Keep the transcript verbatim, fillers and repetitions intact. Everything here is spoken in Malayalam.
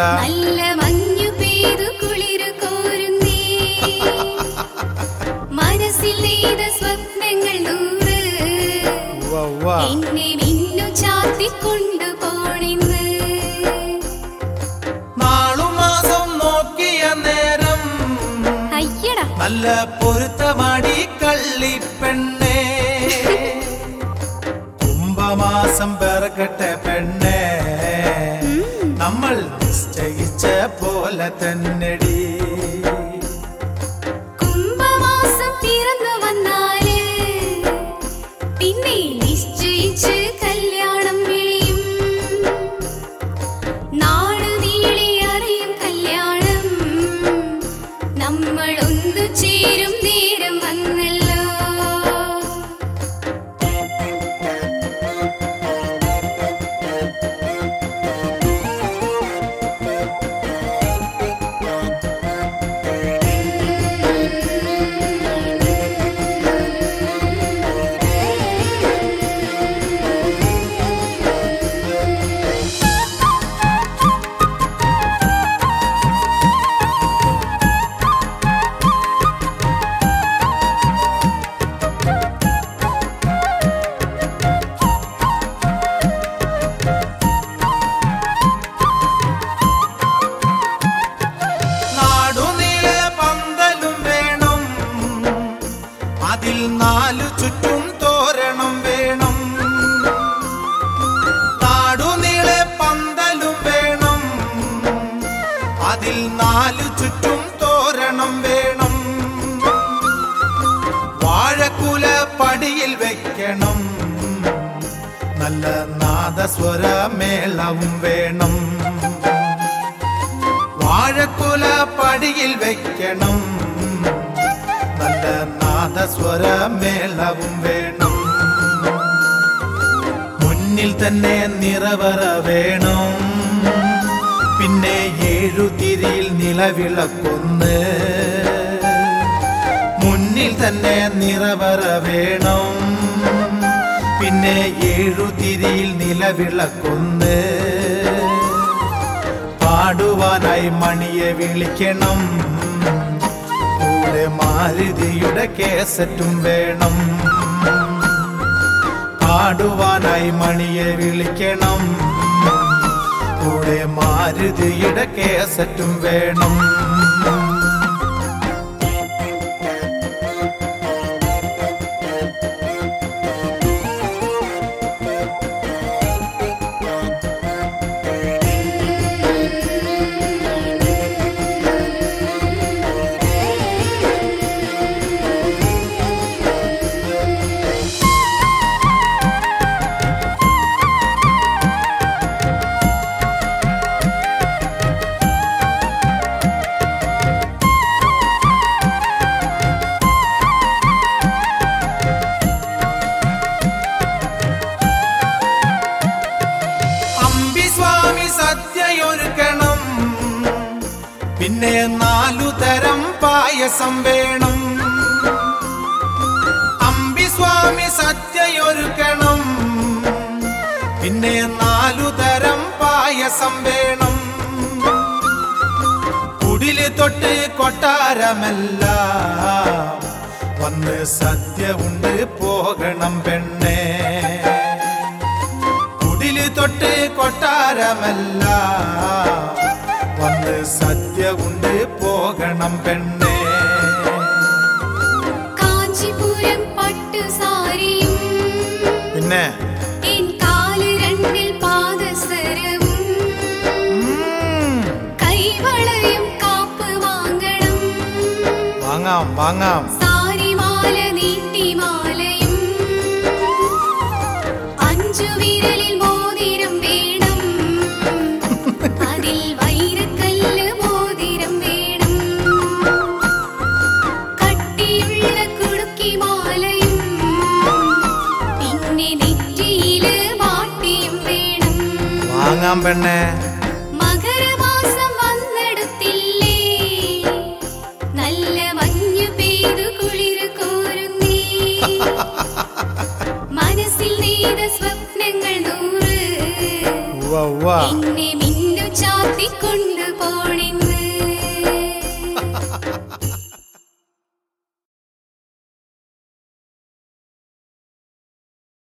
നല്ല മഞ്ഞു പെയ്തു കുളിരു കോരുന്നേ മനസ്സിൽ നെയ്ത സ്വപ്നങ്ങൾ നൂറ് എന്നെ മിന്നു ചാത്തി കൊണ്ടുപോണിന്ന് നാളുമാസം നോക്കിയ നേരം അയ്യടാ നല്ല പൊരുത്തമാടി കള്ളിപ്പെണ്ണേ കുംഭമാസം പിറക്കട്ടെ പെണ്ണേ നമ്മൾ നിശ്ചയിച്ച പോലെ തന്നെടി കുംഭമാസം പിറന്നു വന്നാല് പിന്നെ നിശ്ചയിച്ച് കല്യാണം വിളിയും നാട് നീളി അറിയും കല്യാണം നമ്മൾ ഒന്നു ചേരും നേരം വന്നല്ലോ അതിൽ നാലു ചുറ്റും തോരണം വേണം നാടുനീളെ പന്തലും വേണം അതിൽ നാലു ചുറ്റും തോരണം വേണം വാഴക്കുല പടിയിൽ വെക്കണം നല്ല നാദസ്വര മേളവും വേണം വാഴക്കുല പടിയിൽ വെക്കണം നല്ല നാദസ്വര മേളവും വേണം മുന്നിൽ തന്നെ നിറവറ വേണം പിന്നെ ഏഴു തിരിയിൽ നിലവിളക്കൊന്ന് മുന്നിൽ തന്നെ നിറവറ വേണം പിന്നെ ഏഴു തിരിയിൽ നിലവിളക്കൊന്ന് പാടുവാനായി മണിയെ വിളിക്കണം മാരുതിയുടെ കേസറ്റും വേണം പാടുവാനായി മണിയെ വിളിക്കണം കൂടെ മാരുതിയുടെ കേസറ്റും വേണം സദ്യയൊരുക്കണം പിന്നെ നാലു തരം പായസം വേണം അമ്പിസ്വാമി സദ്യയൊരുക്കണം പിന്നെ നാലു തരം പായസം വേണം കുടില് തൊട്ട് കൊട്ടാരമല്ല വന്ന് സദ്യ ഉണ്ട് പോകണം പെണ്ണേ കുടില് തൊട്ട് കൊട്ടാരമല്ല വന്ന് സദ്യ ഉണ്ട് പോകണം പെണ്ണേ കാഞ്ചിപുരം പട്ടു സാരിയും പിന്നെ കാല് രണ്ടിൽ പാദസരവും കൈവളയും കാപ്പ് വാങ്ങണം വാങ്ങാം വാങ്ങാം സാരിമാല നീട്ടിമാലയും അഞ്ചു വിരലിൽ മോതിരം വേണം അതിൽ വൈരക്കല്ല് മോതിരം വേണം കട്ടിയുള്ള കുടുക്കി മാലയും പിന്നെ നെറ്റിയില് വാട്ടിയും വേണം വാങ്ങാം പെണ്ണേ